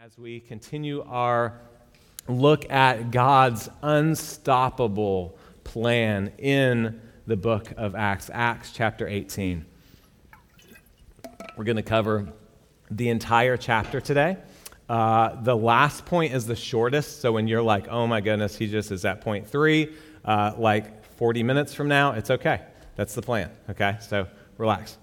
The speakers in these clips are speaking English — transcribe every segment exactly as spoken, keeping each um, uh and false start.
As we continue our look at God's unstoppable plan in the book of Acts, Acts chapter eighteen. We're going to cover the entire chapter today. Uh, the last point is the shortest, so when you're like, oh my goodness, he just is at point three, uh, like forty minutes from now, it's okay. That's the plan, okay? So relax.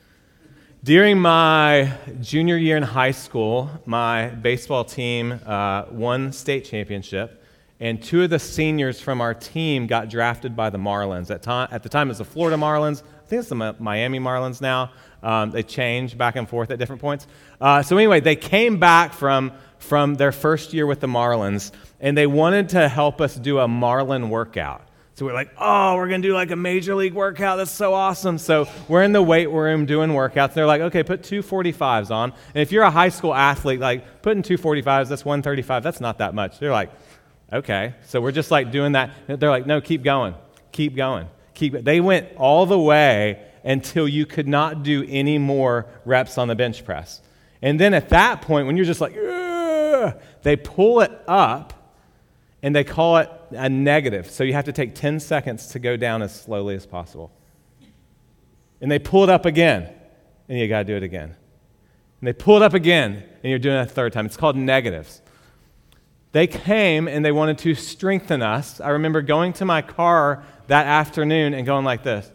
During my junior year in high school, my baseball team uh, won state championship, and two of the seniors from our team got drafted by the Marlins. At, to- at the time, it was the Florida Marlins. I think it's the Mi- Miami Marlins now. Um, they change back and forth at different points. Uh, so anyway, they came back from, from their first year with the Marlins, and they wanted to help us do a Marlin workout. So we're like, oh, we're going to do like a major league workout. That's so awesome. So we're in the weight room doing workouts. They're like, okay, put two forty-fives on. And if you're a high school athlete, like putting two forty-fives, that's one thirty-five. That's not that much. They're like, okay. So we're just like doing that. They're like, no, keep going. Keep going. Keep. They went all the way until you could not do any more reps on the bench press. And then at that point, when you're just like, ugh, they pull it up. And they call it a negative. So you have to take ten seconds to go down as slowly as possible. And they pull it up again. And you got to do it again. And they pull it up again. And you're doing it a third time. It's called negatives. They came and they wanted to strengthen us. I remember going to my car that afternoon and going like this.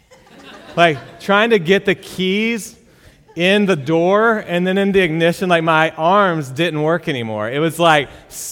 Like trying to get the keys in the door and then in the ignition, like my arms didn't work anymore. It was like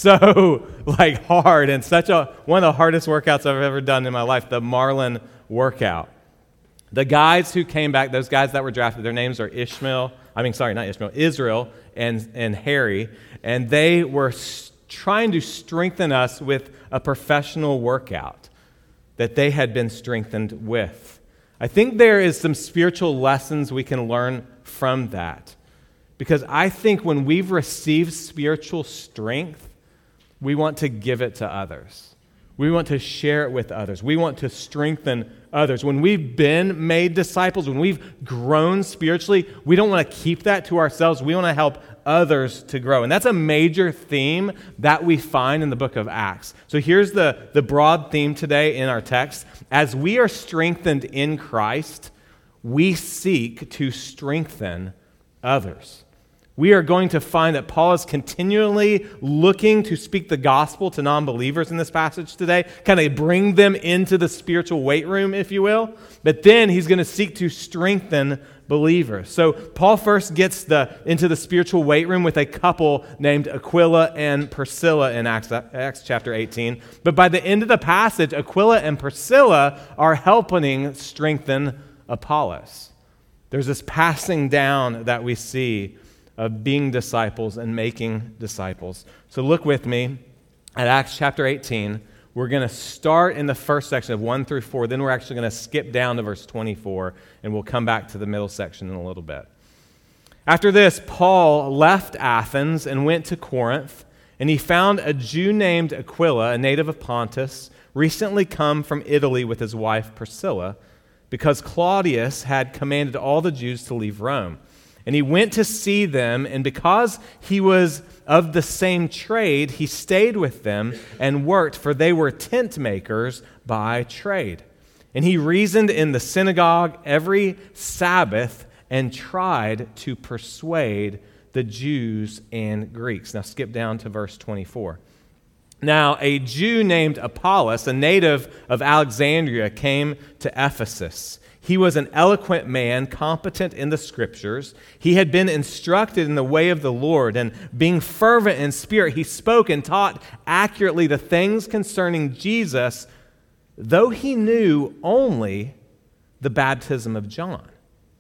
so like hard and such a one of the hardest workouts I've ever done in my life, the Marlin workout. The guys who came back, those guys that were drafted, their names are Ishmael, I mean, sorry, not Ishmael, Israel and, and Harry, and they were s- trying to strengthen us with a professional workout that they had been strengthened with. I think there is some spiritual lessons we can learn from that. Because I think when we've received spiritual strength, we want to give it to others. We want to share it with others. We want to strengthen others. When we've been made disciples, when we've grown spiritually, we don't want to keep that to ourselves. We want to help others to grow. And that's a major theme that we find in the book of Acts. So here's the, the broad theme today in our text. As we are strengthened in Christ, we seek to strengthen others. We are going to find that Paul is continually looking to speak the gospel to non-believers in this passage today, kind of bring them into the spiritual weight room, if you will. But then he's going to seek to strengthen believers. So Paul first gets the into the spiritual weight room with a couple named Aquila and Priscilla in Acts, Acts chapter eighteen. But by the end of the passage, Aquila and Priscilla are helping strengthen Apollos. There's this passing down that we see of being disciples and making disciples. So look with me at Acts chapter eighteen. We're going to start in the first section of one through four. Then we're actually going to skip down to verse twenty-four, and we'll come back to the middle section in a little bit. After this, Paul left Athens and went to Corinth, and he found a Jew named Aquila, a native of Pontus, recently come from Italy with his wife Priscilla, because Claudius had commanded all the Jews to leave Rome. And he went to see them, and because he was of the same trade, he stayed with them and worked, for they were tent makers by trade. And he reasoned in the synagogue every Sabbath and tried to persuade the Jews and Greeks. Now skip down to verse twenty-four. Now, a Jew named Apollos, a native of Alexandria, came to Ephesus. He was an eloquent man, competent in the Scriptures. He had been instructed in the way of the Lord, and being fervent in spirit, he spoke and taught accurately the things concerning Jesus, though he knew only the baptism of John.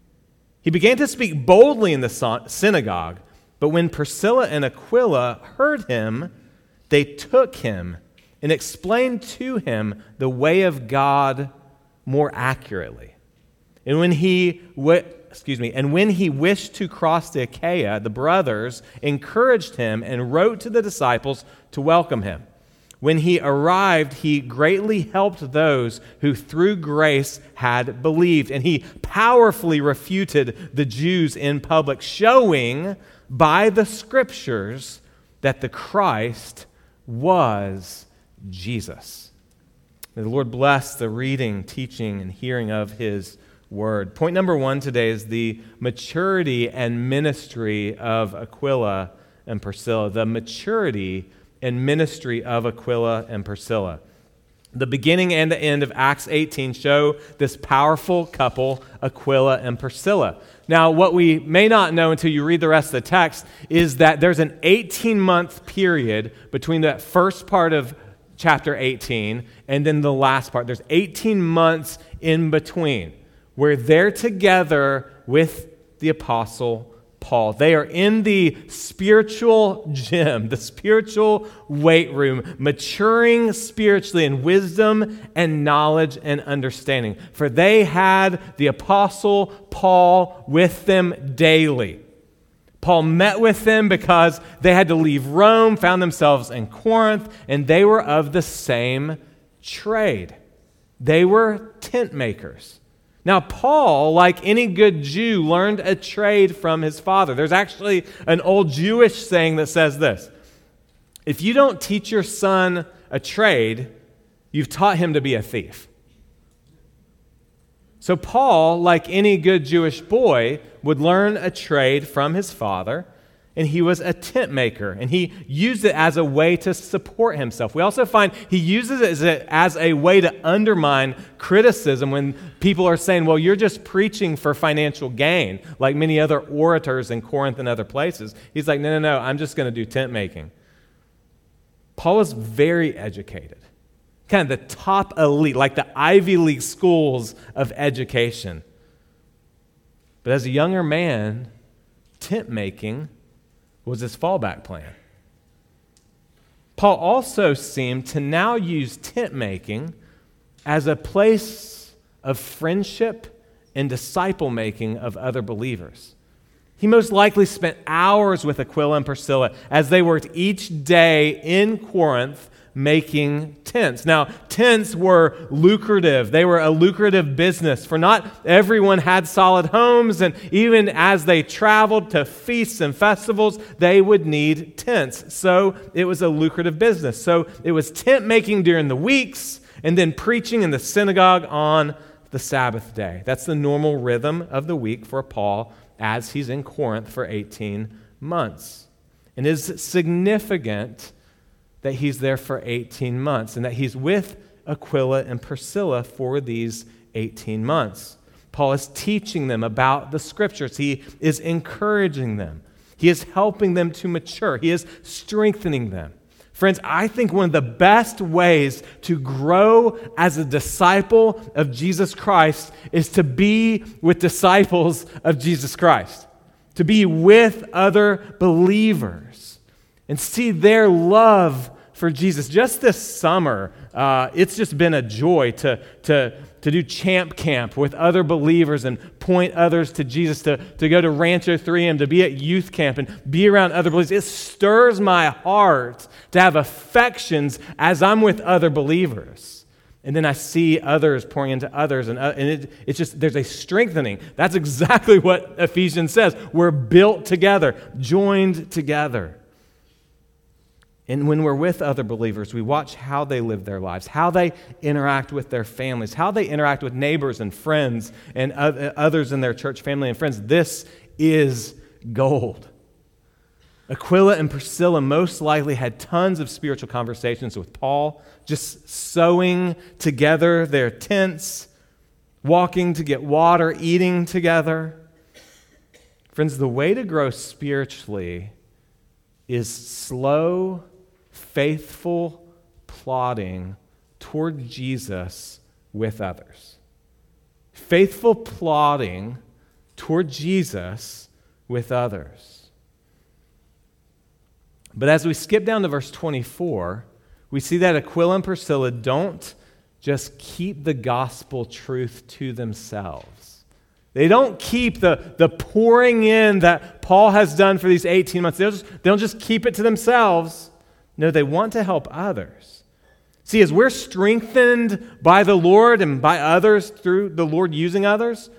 He began to speak boldly in the synagogue, but when Priscilla and Aquila heard him, they took him and explained to him the way of God more accurately. And when he w- excuse me, and when he wished to cross to Achaia, the brothers encouraged him and wrote to the disciples to welcome him. When he arrived, he greatly helped those who through grace had believed, and he powerfully refuted the Jews in public, showing by the Scriptures that the Christ was Jesus. May the Lord bless the reading, teaching, and hearing of His Word. Point number one today is the maturity and ministry of Aquila and Priscilla. The maturity and ministry of Aquila and Priscilla. The beginning and the end of Acts eighteen show this powerful couple, Aquila and Priscilla. Now, what we may not know until you read the rest of the text is that there's an eighteen-month period between that first part of chapter eighteen and then the last part. There's eighteen months in between where they're together with the Apostle Paul. They are in the spiritual gym, the spiritual weight room, maturing spiritually in wisdom and knowledge and understanding. For they had the Apostle Paul with them daily. Paul met with them because they had to leave Rome, found themselves in Corinth, and they were of the same trade. They were tent makers. Now, Paul, like any good Jew, learned a trade from his father. There's actually an old Jewish saying that says this: if you don't teach your son a trade, you've taught him to be a thief. So Paul, like any good Jewish boy, would learn a trade from his father, and he was a tent maker, and he used it as a way to support himself. We also find he uses it as a, as a way to undermine criticism when people are saying, well, you're just preaching for financial gain, like many other orators in Corinth and other places. He's like, no, no, no, I'm just going to do tent making. Paul was very educated, kind of the top elite, like the Ivy League schools of education. But as a younger man, tent making was his fallback plan. Paul also seemed to now use tent making as a place of friendship and disciple making of other believers. He most likely spent hours with Aquila and Priscilla as they worked each day in Corinth making tents. Now, tents were lucrative. They were a lucrative business, for not everyone had solid homes, and even as they traveled to feasts and festivals, they would need tents. So it was a lucrative business. So it was tent making during the weeks and then preaching in the synagogue on the Sabbath day. That's the normal rhythm of the week for Paul as he's in Corinth for eighteen months. And it is significant that he's there for eighteen months and that he's with Aquila and Priscilla for these eighteen months. Paul is teaching them about the Scriptures. He is encouraging them. He is helping them to mature. He is strengthening them. Friends, I think one of the best ways to grow as a disciple of Jesus Christ is to be with disciples of Jesus Christ, to be with other believers and see their love for Jesus. Just this summer, uh, it's just been a joy to, to, to do Champ Camp with other believers and point others to Jesus, to, to go to Rancho three M, to be at youth camp and be around other believers. It stirs my heart to have affections as I'm with other believers. And then I see others pouring into others, and, uh, and it, it's just, there's a strengthening. That's exactly what Ephesians says. We're built together, joined together. And when we're with other believers, we watch how they live their lives, how they interact with their families, how they interact with neighbors and friends and others in their church family and friends. This is gold. Aquila and Priscilla most likely had tons of spiritual conversations with Paul, just sewing together their tents, walking to get water, eating together. Friends, the way to grow spiritually is slow, faithful plodding toward Jesus with others. Faithful plodding toward Jesus with others. But as we skip down to verse twenty-four, we see that Aquila and Priscilla don't just keep the gospel truth to themselves. They don't keep the, the pouring in that Paul has done for these eighteen months. They don't, just, they don't just keep it to themselves. No, they want to help others. See, as we're strengthened by the Lord and by others through the Lord using others,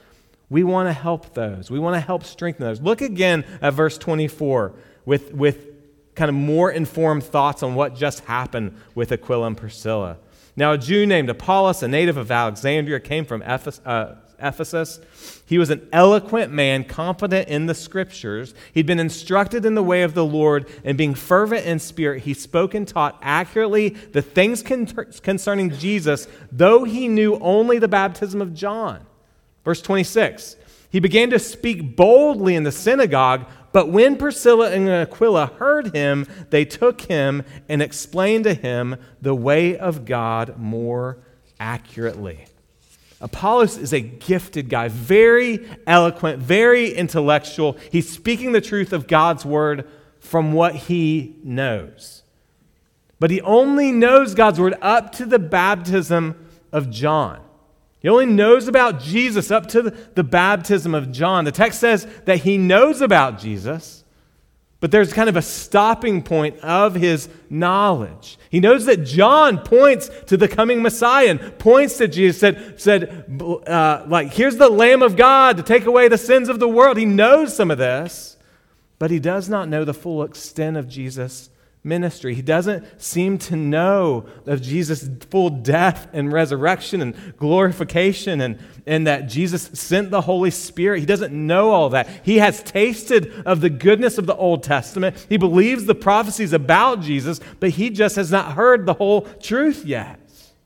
We want to help those. We want to help strengthen those. Look again at verse twenty-four with, with kind of more informed thoughts on what just happened with Aquila and Priscilla. Now, a Jew named Apollos, a native of Alexandria, came from Ephes- uh, Ephesus. He was an eloquent man, confident in the Scriptures. He'd been instructed in the way of the Lord, and being fervent in spirit, he spoke and taught accurately the things con- concerning Jesus, though he knew only the baptism of John. Verse twenty-six, he began to speak boldly in the synagogue, but when Priscilla and Aquila heard him, they took him and explained to him the way of God more accurately. Apollos is a gifted guy, very eloquent, very intellectual. He's speaking the truth of God's word from what he knows. But he only knows God's word up to the baptism of John. He only knows about Jesus up to the, the baptism of John. The text says that he knows about Jesus, but there's kind of a stopping point of his knowledge. He knows that John points to the coming Messiah and points to Jesus, said, said uh, like, here's the Lamb of God to take away the sins of the world. He knows some of this, but he does not know the full extent of Jesus' ministry. He doesn't seem to know of Jesus' full death and resurrection and glorification and, and that Jesus sent the Holy Spirit. He doesn't know all that. He has tasted of the goodness of the Old Testament. He believes the prophecies about Jesus, but he just has not heard the whole truth yet.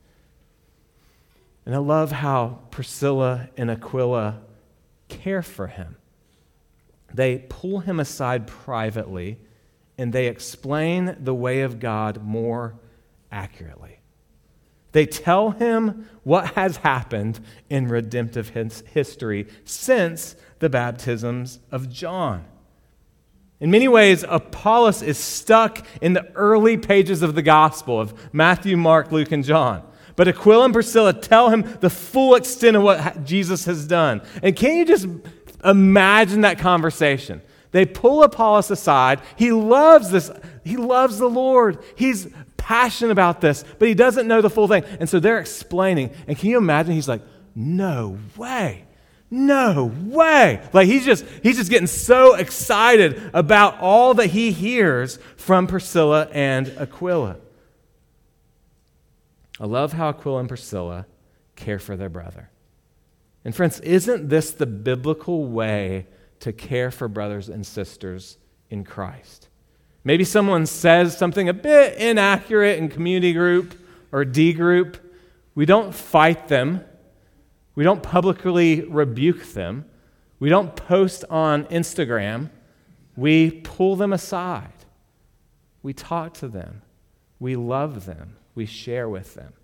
And I love how Priscilla and Aquila care for him. They pull him aside privately and they explain the way of God more accurately. They tell him what has happened in redemptive history since the baptisms of John. In many ways, Apollos is stuck in the early pages of the gospel of Matthew, Mark, Luke, and John. But Aquila and Priscilla tell him the full extent of what Jesus has done. And can you just imagine that conversation? They pull Apollos aside. He loves this. He loves the Lord. He's passionate about this, but he doesn't know the full thing. And so they're explaining. And can you imagine? He's like, no way. No way. Like he's just, he's just getting so excited about all that he hears from Priscilla and Aquila. I love how Aquila and Priscilla care for their brother. And friends, isn't this the biblical way to care for brothers and sisters in Christ? Maybe someone says something a bit inaccurate in community group or D group. We don't fight them. We don't publicly rebuke them. We don't post on Instagram. We pull them aside. We talk to them. We love them. We share with them.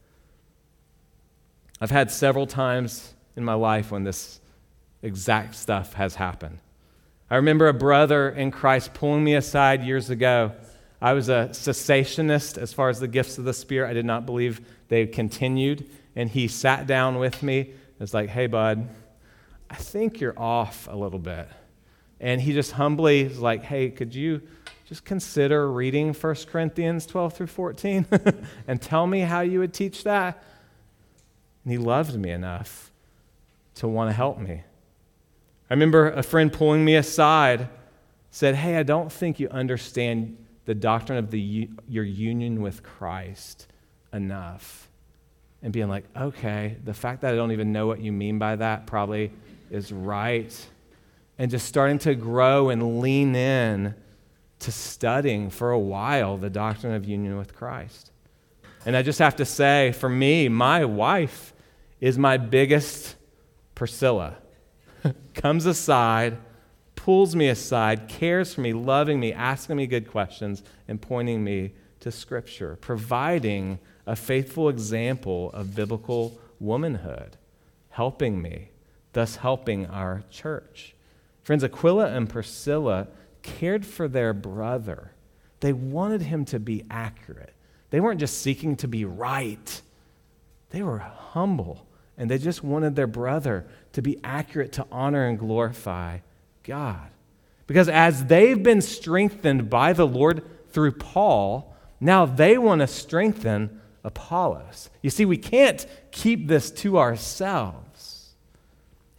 I've had several times in my life when this exact stuff has happened. I remember a brother in Christ pulling me aside years ago. I was a cessationist as far as the gifts of the Spirit. I did not believe they continued. And he sat down with me and was like, hey, bud, I think you're off a little bit. And he just humbly was like, hey, could you just consider reading First Corinthians twelve through fourteen and tell me how you would teach that? And he loved me enough to want to help me. I remember a friend pulling me aside, said, hey, I don't think you understand the doctrine of the your union with Christ enough. And being like, okay, the fact that I don't even know what you mean by that probably is right. And just starting to grow and lean in to studying for a while the doctrine of union with Christ. And I just have to say, for me, my wife is my biggest Priscilla. Comes aside, pulls me aside, cares for me, loving me, asking me good questions, and pointing me to Scripture, providing a faithful example of biblical womanhood, helping me, thus helping our church. Friends, Aquila and Priscilla cared for their brother. They wanted him to be accurate. They weren't just seeking to be right. They were humble, and they just wanted their brother to be accurate, to honor and glorify God. Because as they've been strengthened by the Lord through Paul, now they want to strengthen Apollos. You see, we can't keep this to ourselves.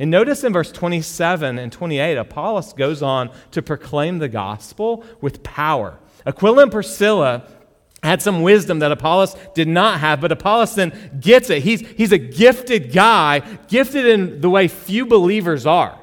And notice in verse twenty-seven and twenty-eight, Apollos goes on to proclaim the gospel with power. Aquila and Priscilla had some wisdom that Apollos did not have, but Apollos then gets it. He's, he's a gifted guy, gifted in the way few believers are.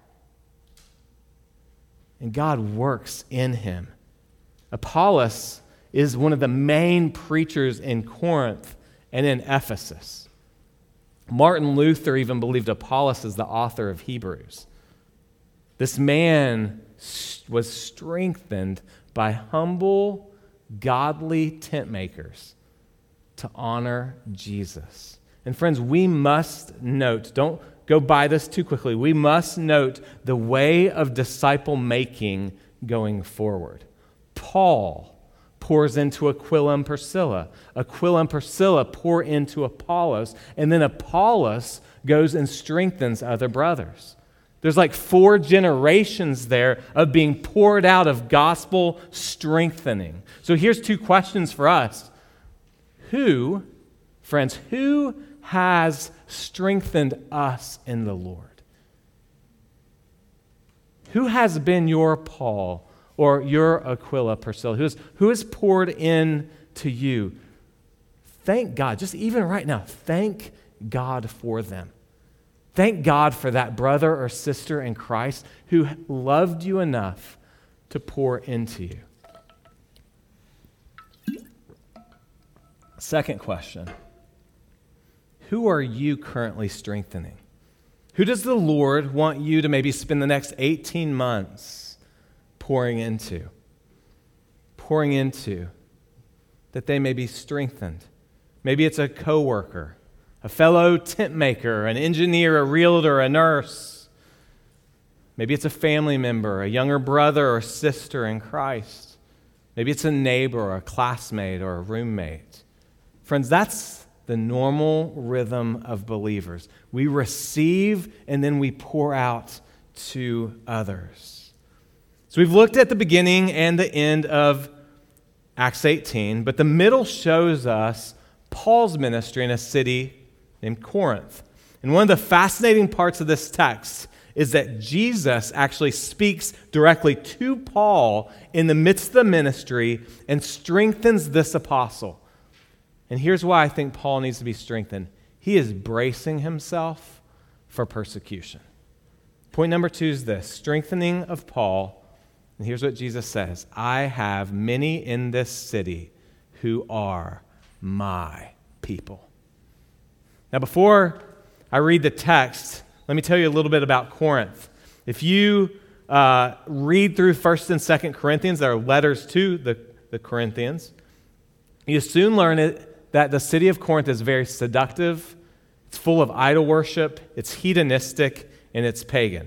And God works in him. Apollos is one of the main preachers in Corinth and in Ephesus. Martin Luther even believed Apollos is the author of Hebrews. This man was strengthened by humble, godly tent makers to honor Jesus. And friends, we must note, don't go by this too quickly, we must note the way of disciple making going forward. Paul pours into Aquila and Priscilla. Aquila and Priscilla pour into Apollos, and then Apollos goes and strengthens other brothers. There's like four generations there of being poured out of gospel strengthening. So here's two questions for us. Who, friends, who has strengthened us in the Lord? Who has been your Paul or your Aquila, Priscilla? Who has, who has poured in to you? Thank God, just even right now, thank God for them. Thank God for that brother or sister in Christ who loved you enough to pour into you. Second question. Who are you currently strengthening? Who does the Lord want you to maybe spend the next eighteen months pouring into? Pouring into that they may be strengthened. Maybe it's a coworker, a fellow tent maker, an engineer, a realtor, a nurse. Maybe it's a family member, a younger brother or sister in Christ. Maybe it's a neighbor or a classmate or a roommate. Friends, that's the normal rhythm of believers. We receive and then we pour out to others. So we've looked at the beginning and the end of Acts eighteen, but the middle shows us Paul's ministry in a city named Corinth. And one of the fascinating parts of this text is that Jesus actually speaks directly to Paul in the midst of the ministry and strengthens this apostle. And here's why I think Paul needs to be strengthened. He is bracing himself for persecution. Point number two is this, strengthening of Paul. And here's what Jesus says, I have many in this city who are my people. Now, before I read the text, let me tell you a little bit about Corinth. If you uh, read through First and Second Corinthians, there are letters to the, the Corinthians, you soon learn it, that the city of Corinth is very seductive, it's full of idol worship, it's hedonistic, and it's pagan.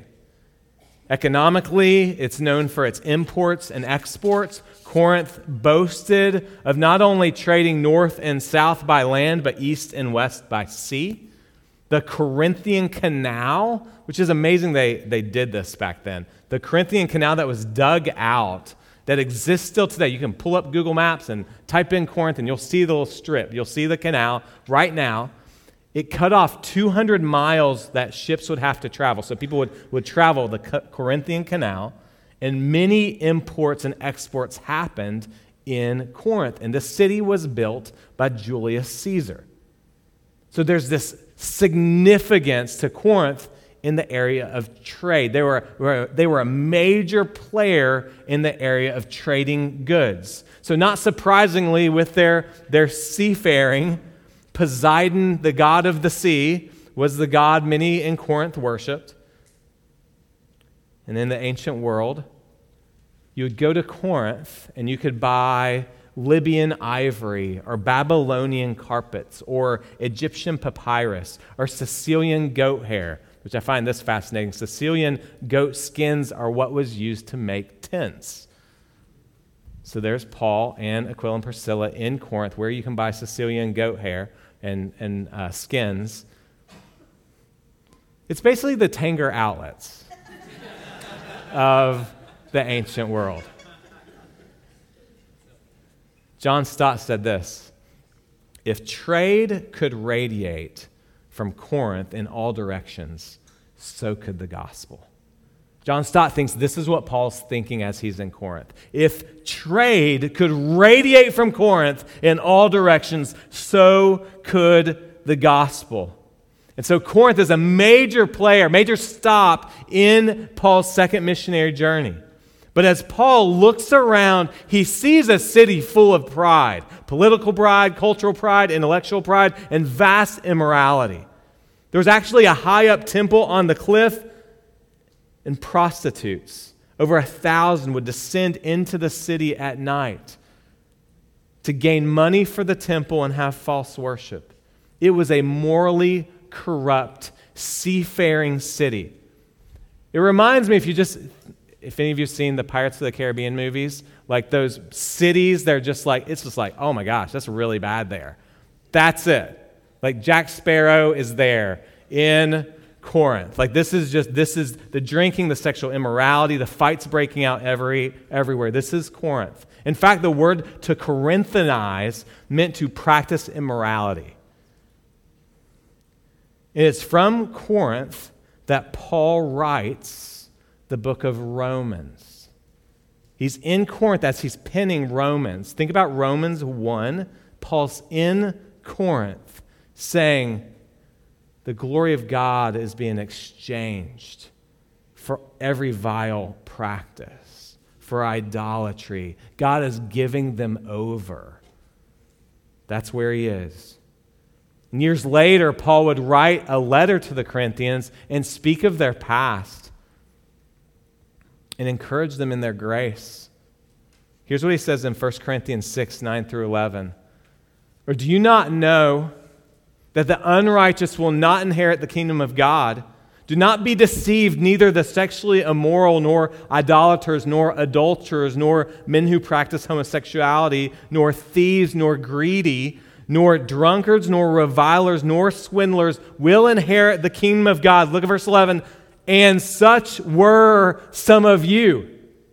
Economically, it's known for its imports and exports. Corinth boasted of not only trading north and south by land, but east and west by sea. The Corinthian Canal, which is amazing they, they did this back then. The Corinthian Canal that was dug out, that exists still today. You can pull up Google Maps and type in Corinth and you'll see the little strip. You'll see the canal right now. It cut off two hundred miles that ships would have to travel. So people would, would travel the Corinthian Canal, and many imports and exports happened in Corinth. And the city was built by Julius Caesar. So there's this significance to Corinth in the area of trade. They were, were, they were a major player in the area of trading goods. So not surprisingly, with their, their seafaring, Poseidon, the god of the sea, was the god many in Corinth worshipped. And in the ancient world, you would go to Corinth and you could buy Libyan ivory or Babylonian carpets or Egyptian papyrus or Sicilian goat hair, which I find this fascinating. Sicilian goat skins are what was used to make tents. So there's Paul and Aquila and Priscilla in Corinth where you can buy Sicilian goat hair and, and uh, skins. It's basically the Tanger outlets of the ancient world. John Stott said this, if trade could radiate from Corinth in all directions, so could the gospel. John Stott thinks this is what Paul's thinking as he's in Corinth. If trade could radiate from Corinth in all directions, so could the gospel. And so Corinth is a major player, major stop in Paul's second missionary journey. But as Paul looks around, he sees a city full of pride, political pride, cultural pride, intellectual pride, and vast immorality. There was actually a high-up temple on the cliff, and prostitutes, over a thousand, would descend into the city at night to gain money for the temple and have false worship. It was a morally corrupt, seafaring city. It reminds me, if you just, if any of you have seen the Pirates of the Caribbean movies, like those cities, they're just like, it's just like, oh my gosh, that's really bad there. That's it. Like Jack Sparrow is there in Corinth. Like this is just, this is the drinking, the sexual immorality, the fights breaking out every everywhere. This is Corinth. In fact, the word to Corinthanize meant to practice immorality. And it's from Corinth that Paul writes the book of Romans. He's in Corinth as he's penning Romans. Think about Romans one. Paul's in Corinth saying, the glory of God is being exchanged for every vile practice, for idolatry. God is giving them over. That's where he is. And years later, Paul would write a letter to the Corinthians and speak of their past and encourage them in their grace. Here's what he says in First Corinthians six, nine through eleven. Or do you not know that the unrighteous will not inherit the kingdom of God? Do not be deceived, neither the sexually immoral, nor idolaters, nor adulterers, nor men who practice homosexuality, nor thieves, nor greedy, nor drunkards, nor revilers, nor swindlers will inherit the kingdom of God. Look at verse eleven. And such were some of you.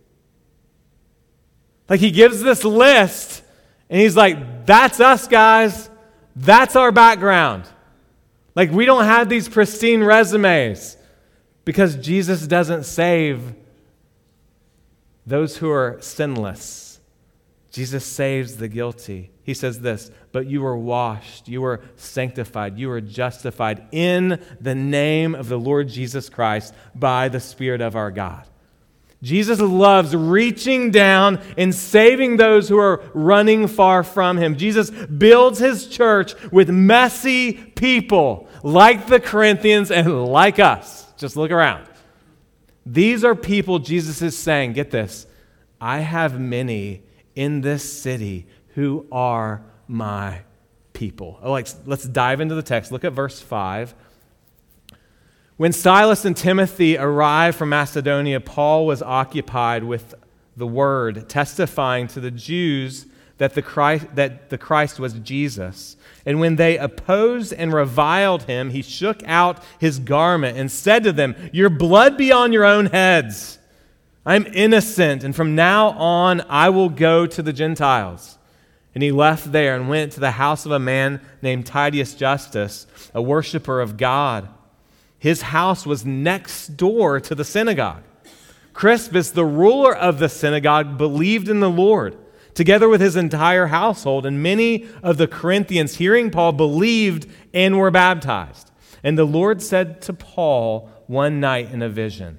Like he gives this list, and he's like, that's us, guys. That's our background. Like we don't have these pristine resumes because Jesus doesn't save those who are sinless. Jesus saves the guilty. He says this, but you were washed, you were sanctified, you were justified in the name of the Lord Jesus Christ by the Spirit of our God. Jesus loves reaching down and saving those who are running far from him. Jesus builds his church with messy people like the Corinthians and like us. Just look around. These are people Jesus is saying, get this, I have many in this city who are my people. Oh, like, let's dive into the text. Look at verse five. When Silas and Timothy arrived from Macedonia, Paul was occupied with the word, testifying to the Jews that the Christ, that the Christ was Jesus. And when they opposed and reviled him, he shook out his garment and said to them, your blood be on your own heads. I'm innocent, and from now on I will go to the Gentiles. And he left there and went to the house of a man named Titius Justus, a worshiper of God. His house was next door to the synagogue. Crispus, the ruler of the synagogue, believed in the Lord, together with his entire household, and many of the Corinthians, hearing Paul, believed and were baptized. And the Lord said to Paul one night in a vision,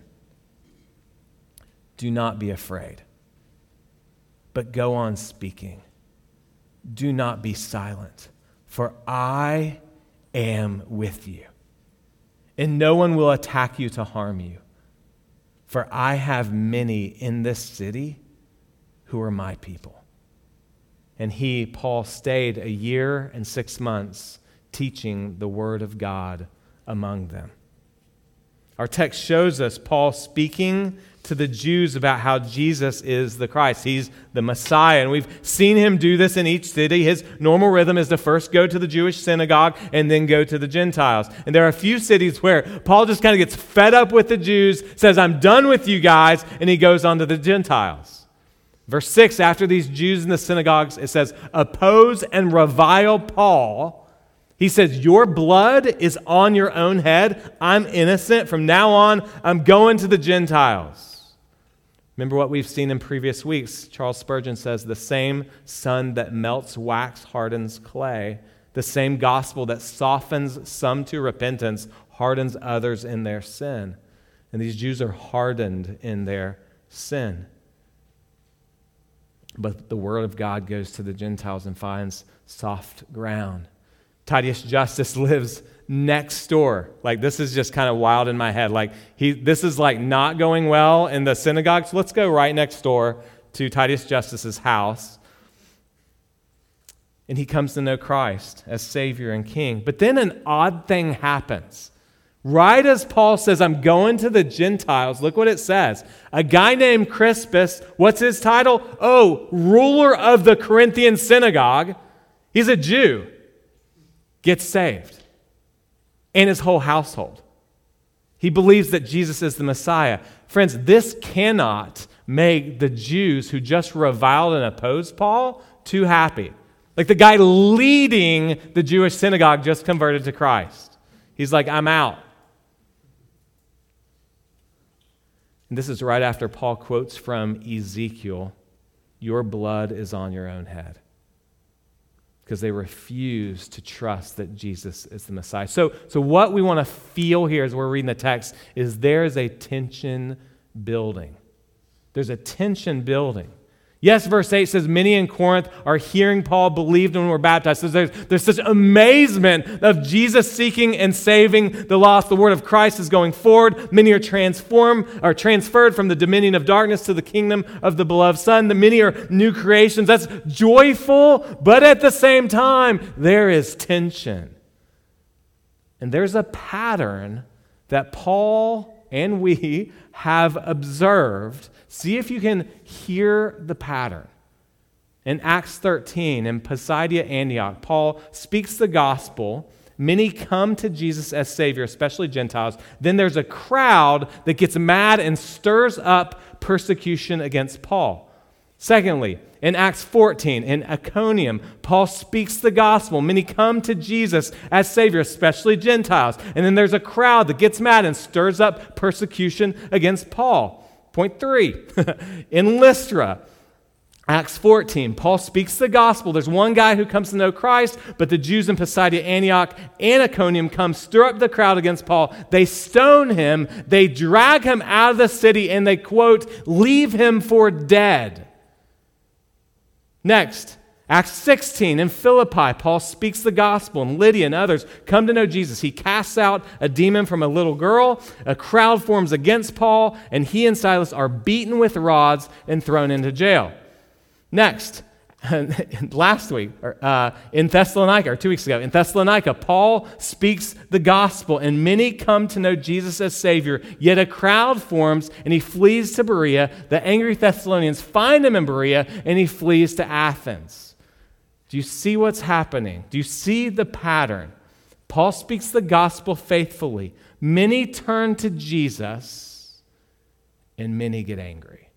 do not be afraid, but go on speaking. Do not be silent, for I am with you. And no one will attack you to harm you. For I have many in this city who are my people. And he, Paul, stayed a year and six months teaching the word of God among them. Our text shows us Paul speaking to the Jews about how Jesus is the Christ. He's the Messiah, and we've seen him do this in each city. His normal rhythm is to first go to the Jewish synagogue and then go to the Gentiles. And there are a few cities where Paul just kind of gets fed up with the Jews, says, I'm done with you guys, and he goes on to the Gentiles. Verse six, after these Jews in the synagogues, it says, oppose and revile Paul, He says, your blood is on your own head. I'm innocent. From now on, I'm going to the Gentiles. Remember what we've seen in previous weeks. Charles Spurgeon says, the same sun that melts wax hardens clay. The same gospel that softens some to repentance hardens others in their sin. And these Jews are hardened in their sin. But the word of God goes to the Gentiles and finds soft ground. Titius Justus lives next door. Like, this is just kind of wild in my head. Like, he, this is like not going well in the synagogue. So let's go right next door to Titius Justus's house. And he comes to know Christ as Savior and King. But then an odd thing happens. Right as Paul says, I'm going to the Gentiles, look what it says. A guy named Crispus, what's his title? Oh, ruler of the Corinthian synagogue. He's a Jew. Gets saved. And his whole household. He believes that Jesus is the Messiah. Friends, this cannot make the Jews who just reviled and opposed Paul too happy. Like, the guy leading the Jewish synagogue just converted to Christ. He's like, I'm out. And this is right after Paul quotes from Ezekiel, your blood is on your own head. Because they refuse to trust that Jesus is the Messiah. So, so what we want to feel here as we're reading the text is there is a tension building. There's a tension building. Yes, verse eight says, many in Corinth are hearing Paul believed and were baptized. So there's, there's such amazement of Jesus seeking and saving the lost. The word of Christ is going forward. Many are transformed, are transferred from the dominion of darkness to the kingdom of the beloved Son. The many are new creations. That's joyful, but at the same time, there is tension. And there's a pattern that Paul and we have observed. See if you can hear the pattern. In Acts thirteen, in Pisidia, Antioch, Paul speaks the gospel. Many come to Jesus as Savior, especially Gentiles. Then there's a crowd that gets mad and stirs up persecution against Paul. Secondly, in Acts fourteen, in Iconium, Paul speaks the gospel. Many come to Jesus as Savior, especially Gentiles. And then there's a crowd that gets mad and stirs up persecution against Paul. Point three, in Lystra, Acts fourteen, Paul speaks the gospel. There's one guy who comes to know Christ, but the Jews in Pisidia, Antioch, and Iconium come, stir up the crowd against Paul. They stone him, they drag him out of the city, and they, quote, leave him for dead. Next, Acts sixteen, in Philippi, Paul speaks the gospel, and Lydia and others come to know Jesus. He casts out a demon from a little girl. A crowd forms against Paul, and he and Silas are beaten with rods and thrown into jail. Next, last week, or, uh, in Thessalonica, or two weeks ago, in Thessalonica, Paul speaks the gospel, and many come to know Jesus as Savior, yet a crowd forms, and he flees to Berea. The angry Thessalonians find him in Berea, and he flees to Athens. Do you see what's happening? Do you see the pattern? Paul speaks the gospel faithfully. Many turn to Jesus, and many get angry.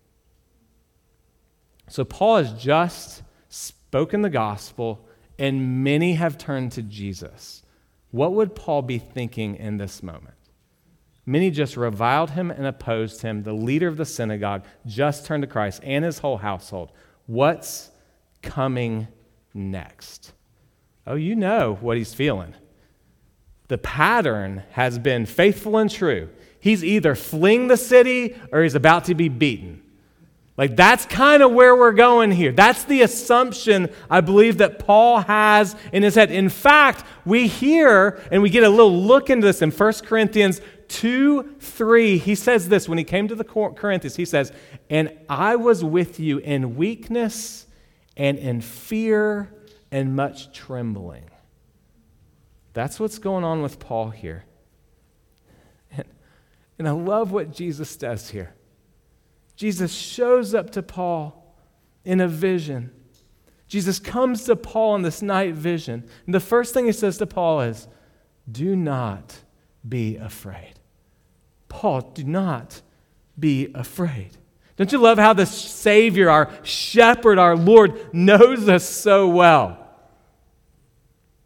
So Paul has just spoken the gospel, and many have turned to Jesus. What would Paul be thinking in this moment? Many just reviled him and opposed him. The leader of the synagogue just turned to Christ and his whole household. What's coming next? Oh, you know what he's feeling. The pattern has been faithful and true. He's either fleeing the city or he's about to be beaten. Like, that's kind of where we're going here. That's the assumption I believe that Paul has in his head. In fact, we hear and we get a little look into this in First Corinthians two three. He says this when he came to the Corinthians. He says, and I was with you in weakness and in fear and much trembling. That's what's going on with Paul here. And, and I love what Jesus does here. Jesus shows up to Paul in a vision. Jesus comes to Paul in this night vision. And the first thing he says to Paul is, do not be afraid. Paul, do not be afraid. Don't you love how the Savior, our shepherd, our Lord, knows us so well?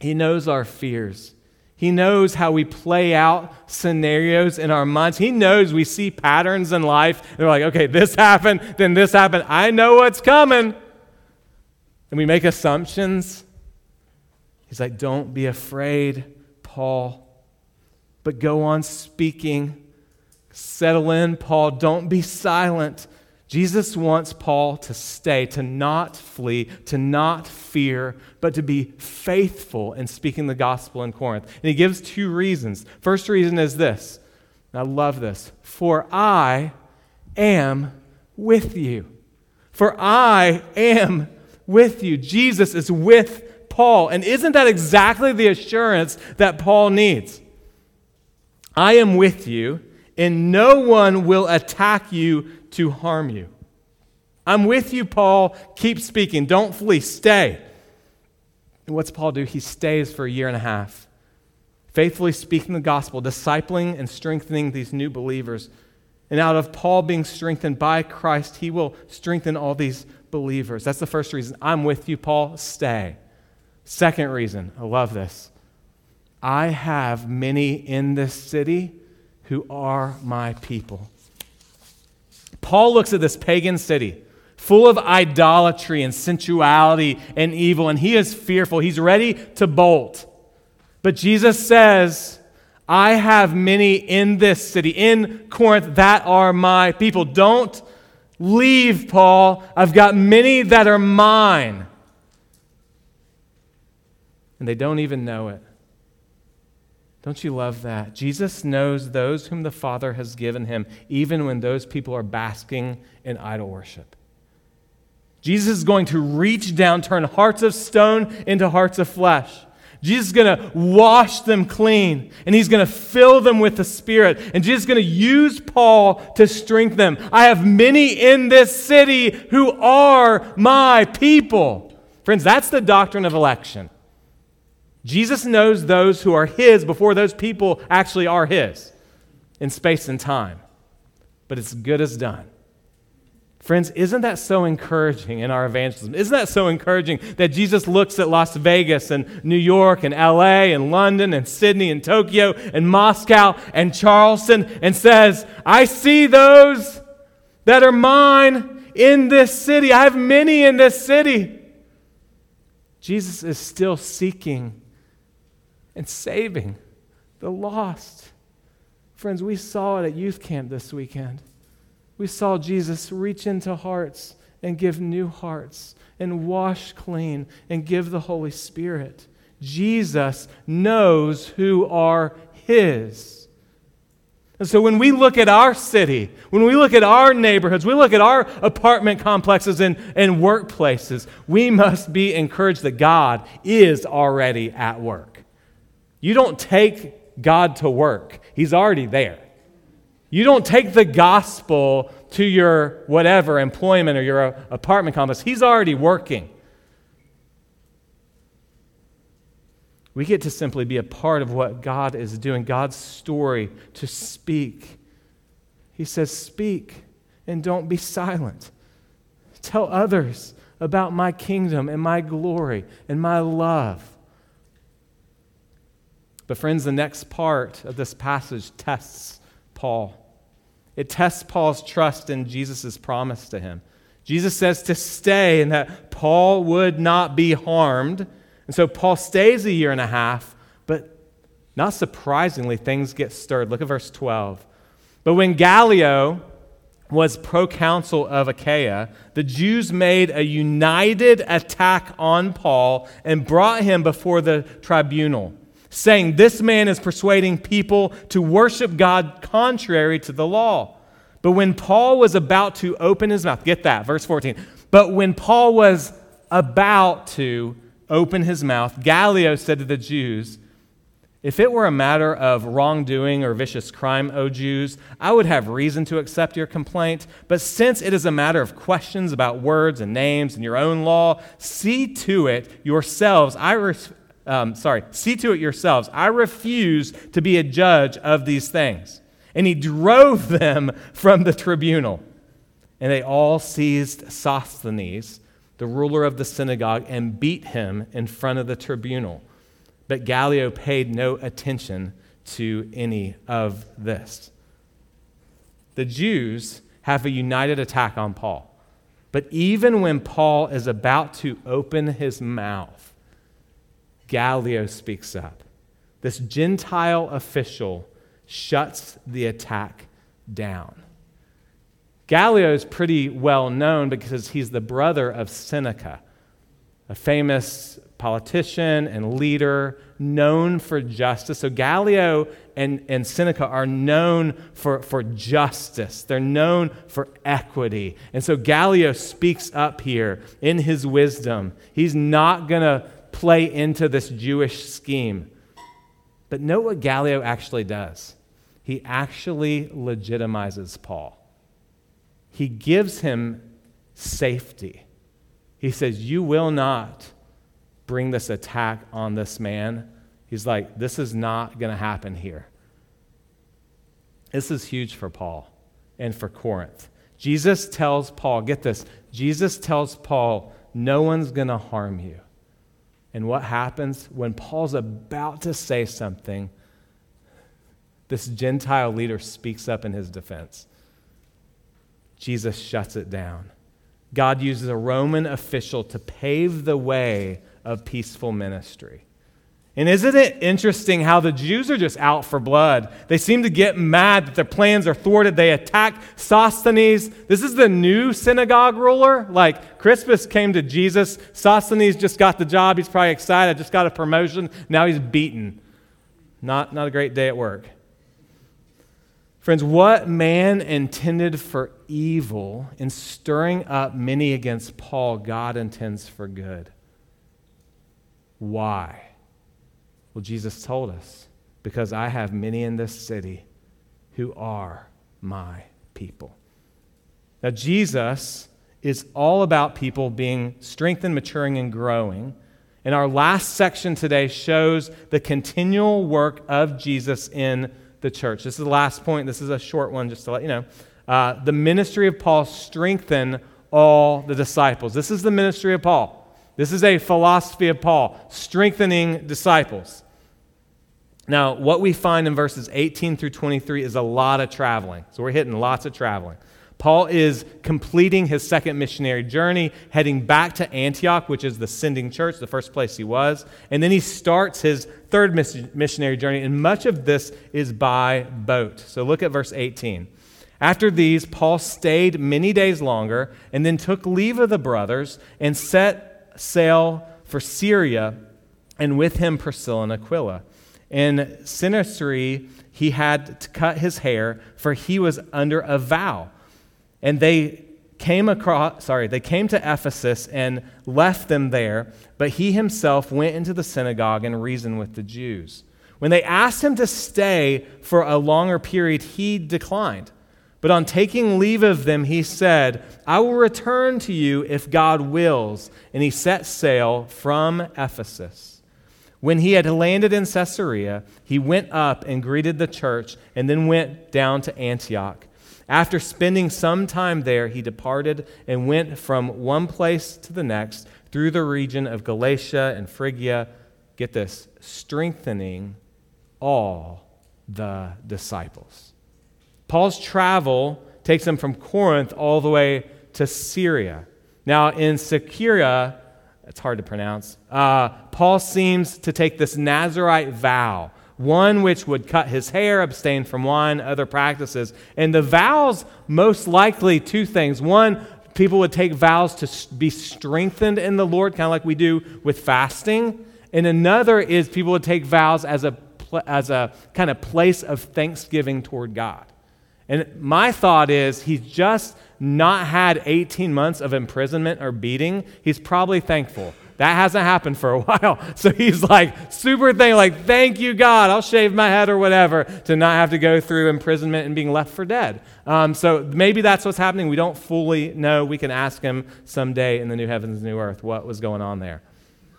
He knows our fears. He knows how we play out scenarios in our minds. He knows we see patterns in life. And we're like, okay, this happened, then this happened. I know what's coming. And we make assumptions. He's like, don't be afraid, Paul, but go on speaking. Settle in, Paul. Don't be silent. Jesus wants Paul to stay, to not flee, to not fear, but to be faithful in speaking the gospel in Corinth. And he gives two reasons. First reason is this, and I love this, for I am with you. For I am with you. Jesus is with Paul. And isn't that exactly the assurance that Paul needs? I am with you, and no one will attack you to harm you. I'm with you, Paul. Keep speaking. Don't flee. Stay. And what's Paul do? He stays for a year and a half, faithfully speaking the gospel, discipling and strengthening these new believers. And out of Paul being strengthened by Christ, he will strengthen all these believers. That's the first reason. I'm with you, Paul. Stay. Second reason, I love this. I have many in this city who are my people. Paul looks at this pagan city full of idolatry and sensuality and evil, and he is fearful. He's ready to bolt. But Jesus says, I have many in this city, in Corinth, that are my people. Don't leave, Paul. I've got many that are mine. And they don't even know it. Don't you love that? Jesus knows those whom the Father has given him, even when those people are basking in idol worship. Jesus is going to reach down, turn hearts of stone into hearts of flesh. Jesus is going to wash them clean, and he's going to fill them with the Spirit. And Jesus is going to use Paul to strengthen them. I have many in this city who are my people. Friends, that's the doctrine of election. Jesus knows those who are his before those people actually are his in space and time. But it's good as done. Friends, isn't that so encouraging in our evangelism? Isn't that so encouraging that Jesus looks at Las Vegas and New York and L A and London and Sydney and Tokyo and Moscow and Charleston and says, I see those that are mine in this city. I have many in this city. Jesus is still seeking and saving the lost. Friends, we saw it at youth camp this weekend. We saw Jesus reach into hearts and give new hearts and wash clean and give the Holy Spirit. Jesus knows who are his. And so when we look at our city, when we look at our neighborhoods, we look at our apartment complexes and, and workplaces, we must be encouraged that God is already at work. You don't take God to work. He's already there. You don't take the gospel to your whatever, employment or your apartment complex. He's already working. We get to simply be a part of what God is doing, God's story, to speak. He says, speak and don't be silent. Tell others about my kingdom and my glory and my love. But friends, the next part of this passage tests Paul. It tests Paul's trust in Jesus' promise to him. Jesus says to stay and that Paul would not be harmed. And so Paul stays a year and a half, but not surprisingly, things get stirred. Look at verse twelve. But when Gallio was proconsul of Achaia, the Jews made a united attack on Paul and brought him before the tribunal, saying, this man is persuading people to worship God contrary to the law. But when Paul was about to open his mouth, get that, verse fourteen. But when Paul was about to open his mouth, Gallio said to the Jews, if it were a matter of wrongdoing or vicious crime, O Jews, I would have reason to accept your complaint. But since it is a matter of questions about words and names and your own law, see to it yourselves. I re- um, sorry, see to it yourselves. I refuse to be a judge of these things. And he drove them from the tribunal. And they all seized Sosthenes, the ruler of the synagogue, and beat him in front of the tribunal. But Gallio paid no attention to any of this. The Jews have a united attack on Paul. But even when Paul is about to open his mouth, Gallio speaks up. This Gentile official shuts the attack down. Gallio is pretty well known because he's the brother of Seneca, a famous politician and leader known for justice. So Gallio and, and Seneca are known for, for justice. They're known for equity. And so Gallio speaks up here in his wisdom. He's not going to play into this Jewish scheme. But note what Gallio actually does. He actually legitimizes Paul. He gives him safety. He says, you will not bring this attack on this man. He's like, this is not going to happen here. This is huge for Paul and for Corinth. Jesus tells Paul, get this, Jesus tells Paul, no one's going to harm you. And what happens when Paul's about to say something? This Gentile leader speaks up in his defense. Jesus shuts it down. God uses a Roman official to pave the way of peaceful ministry. And isn't it interesting how the Jews are just out for blood? They seem to get mad that their plans are thwarted. They attack Sosthenes. This is the new synagogue ruler. Like, Crispus came to Jesus. Sosthenes just got the job. He's probably excited. I just got a promotion. Now he's beaten. Not, not a great day at work. Friends, what man intended for evil in stirring up many against Paul, God intends for good. Why? Well, Jesus told us, because I have many in this city who are my people. Now, Jesus is all about people being strengthened, maturing, and growing. And our last section today shows the continual work of Jesus in the church. This is the last point. This is a short one just to let you know. Uh, the ministry of Paul strengthened all the disciples. This is the ministry of Paul. This is a philosophy of Paul, strengthening disciples. Now, what we find in verses eighteen through twenty-three is a lot of traveling. So we're hitting lots of traveling. Paul is completing his second missionary journey, heading back to Antioch, which is the sending church, the first place he was. And then he starts his third missionary journey, and much of this is by boat. So look at verse eighteen. After these, Paul stayed many days longer and then took leave of the brothers and set sail for Syria, and with him Priscilla and Aquila. In Cenchreae, he had to cut his hair, for he was under a vow. And they came across, sorry, they came to Ephesus and left them there, but he himself went into the synagogue and reasoned with the Jews. When they asked him to stay for a longer period, he declined. But on taking leave of them, he said, I will return to you if God wills. And he set sail from Ephesus. When he had landed in Caesarea, he went up and greeted the church and then went down to Antioch. After spending some time there, he departed and went from one place to the next through the region of Galatia and Phrygia, get this, strengthening all the disciples. Paul's travel takes him from Corinth all the way to Syria. Now, in Syria, it's hard to pronounce, uh, Paul seems to take this Nazirite vow, one which would cut his hair, abstain from wine, other practices. And the vows, most likely two things. One, people would take vows to be strengthened in the Lord, kind of like we do with fasting. And another is people would take vows as a, as a kind of place of thanksgiving toward God. And my thought is he's just not had eighteen months of imprisonment or beating. He's probably thankful. That hasn't happened for a while. So he's like super thankful, like, thank you, God. I'll shave my head or whatever to not have to go through imprisonment and being left for dead. Um, so maybe that's what's happening. We don't fully know. We can ask him someday in the new heavens, new earth, what was going on there.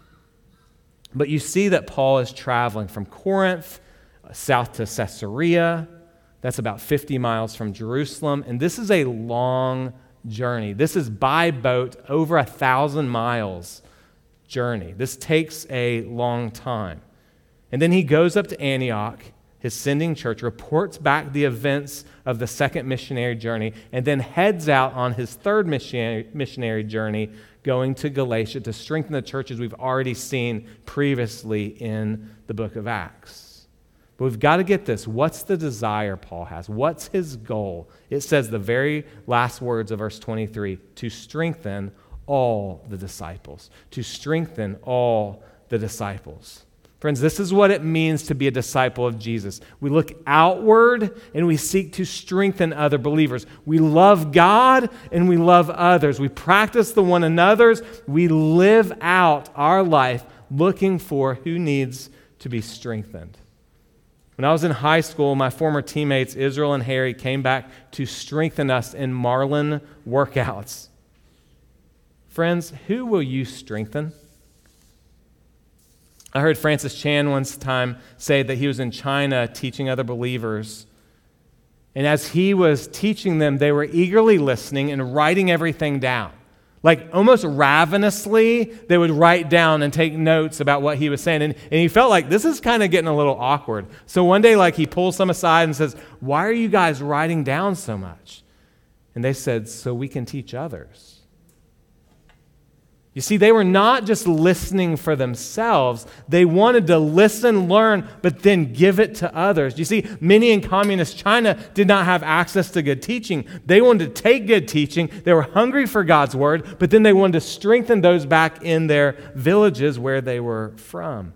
But you see that Paul is traveling from Corinth south to Caesarea. That's about fifty miles from Jerusalem. And this is a long journey. This is by boat, over a thousand miles journey. This takes a long time. And then he goes up to Antioch, his sending church, reports back the events of the second missionary journey, and then heads out on his third missionary, missionary journey, going to Galatia to strengthen the churches we've already seen previously in the book of Acts. But we've got to get this. What's the desire Paul has? What's his goal? It says the very last words of verse twenty-three, to strengthen all the disciples. To strengthen all the disciples. Friends, this is what it means to be a disciple of Jesus. We look outward and we seek to strengthen other believers. We love God and we love others. We practice the one another's. We live out our life looking for who needs to be strengthened. When I was in high school, my former teammates, Israel and Harry, came back to strengthen us in Marlin workouts. Friends, who will you strengthen? I heard Francis Chan one time say that he was in China teaching other believers. And as he was teaching them, they were eagerly listening and writing everything down. Like almost ravenously, they would write down and take notes about what he was saying. And, and he felt like this is kind of getting a little awkward. So one day, like he pulls them aside and says, "Why are you guys writing down so much?" And they said, "So we can teach others." You see, they were not just listening for themselves. They wanted to listen, learn, but then give it to others. You see, many in communist China did not have access to good teaching. They wanted to take good teaching. They were hungry for God's word, but then they wanted to strengthen those back in their villages where they were from.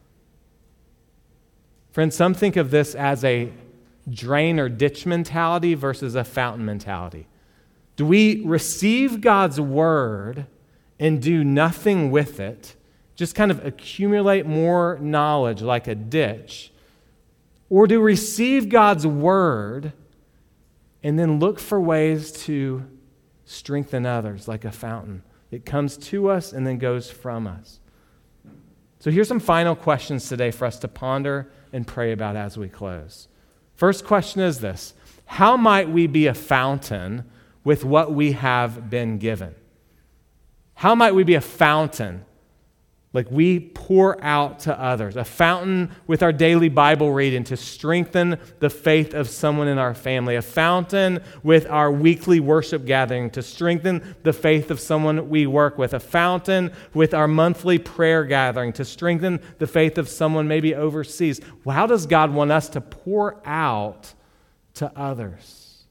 Friends, some think of this as a drain or ditch mentality versus a fountain mentality. Do we receive God's word and do nothing with it, just kind of accumulate more knowledge like a ditch? Or do we receive God's word and then look for ways to strengthen others like a fountain? It comes to us and then goes from us. So here's some final questions today for us to ponder and pray about as we close. First question is this: how might we be a fountain with what we have been given? How might we be a fountain, like we pour out to others? A fountain with our daily Bible reading to strengthen the faith of someone in our family. A fountain with our weekly worship gathering to strengthen the faith of someone we work with. A fountain with our monthly prayer gathering to strengthen the faith of someone maybe overseas. Well, how does God want us to pour out to others?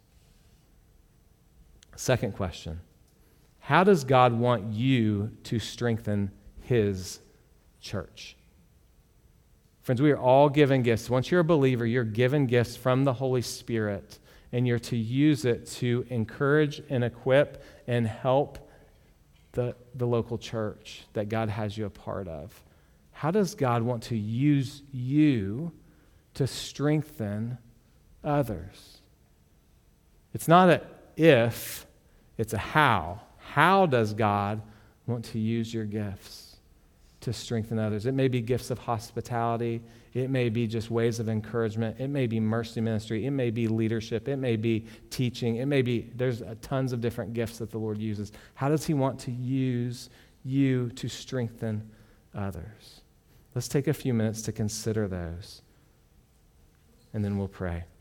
Second question: how does God want you to strengthen His church? Friends, we are all given gifts. Once you're a believer, you're given gifts from the Holy Spirit, and you're to use it to encourage and equip and help the, the local church that God has you a part of. How does God want to use you to strengthen others? It's not an if, it's a how. How does God want to use your gifts to strengthen others? It may be gifts of hospitality. It may be just ways of encouragement. It may be mercy ministry. It may be leadership. It may be teaching. It may be, there's tons of different gifts that the Lord uses. How does He want to use you to strengthen others? Let's take a few minutes to consider those, and then we'll pray.